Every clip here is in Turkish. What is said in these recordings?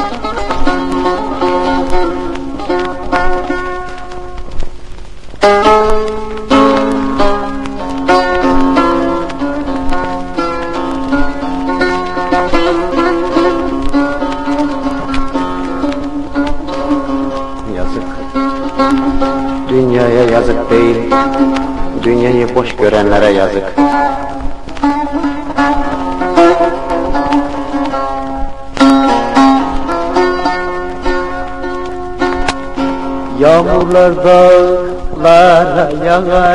Dünyaya yazık değil, dünyayı boş görenlere yazık. Yağmurlar dağlara yağar,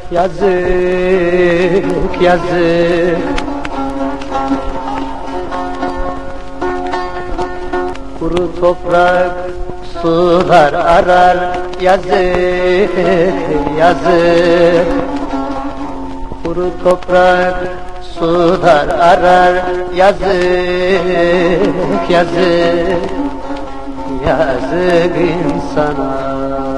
yazık, yazık. Kuru toprak sular arar, yazık, yazık. Kuru toprak sular arar, yazık, yazık. Yazık insana.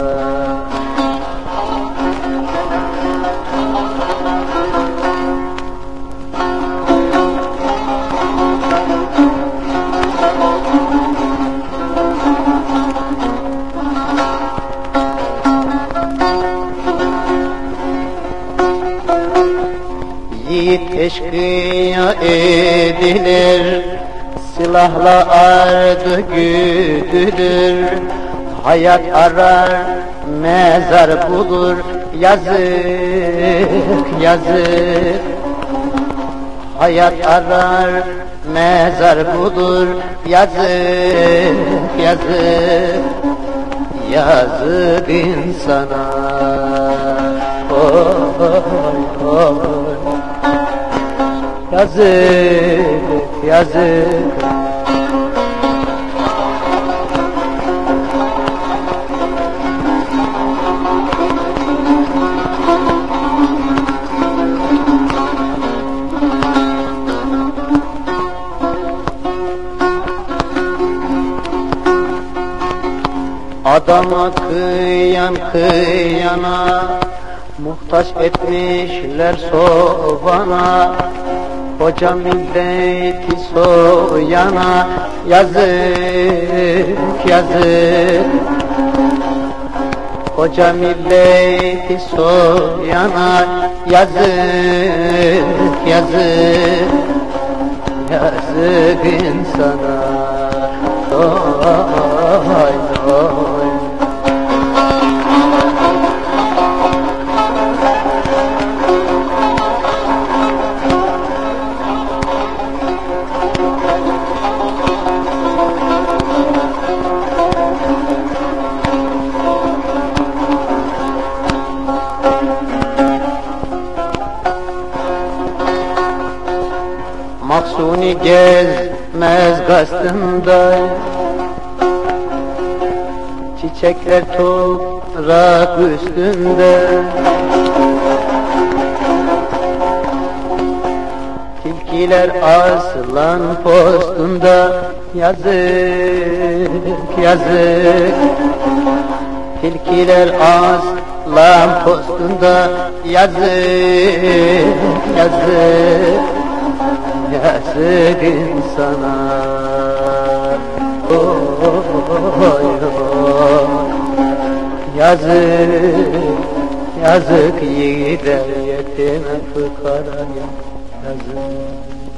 Yiğit eşkıya edilir, silahla ardı güdülür. Hayat arar, mezar bulur, yazık, yazık. Hayat arar, mezar bulur, yazık, yazık. Yazık insana. Oy, oy. Yazık, yazık. Adama kıyan kıyana, muhtaç etmişler sobana. Koca milleti soyana, yazık, yazık. Koca milleti soyana, yazık, yazık. Yazık insana. Oy, oy. Mahsuni gezmez kastında, çiçekler toprak üstünde. Tilkiler aslan postunda, yazık, yazık. Tilkiler aslan postunda, yazık, yazık. Yazık insana. Oy, oy. Yazık, yazık yiğide, yetime, fıkaraya, yazık.